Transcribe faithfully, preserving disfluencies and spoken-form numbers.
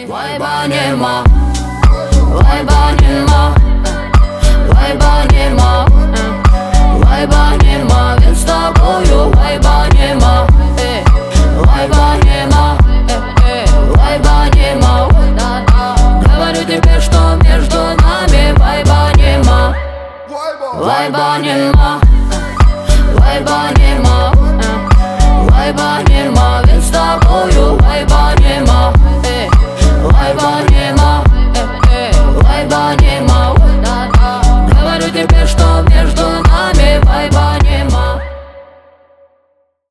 Wajba nie ma, wajba nie ma, wajba nie ma, wajba nie ma, więc z tobою wajba nie ma, wajba nie ma, wajba nie ma. Говорю тебе, что между нами вайба не ма, вайба не ма.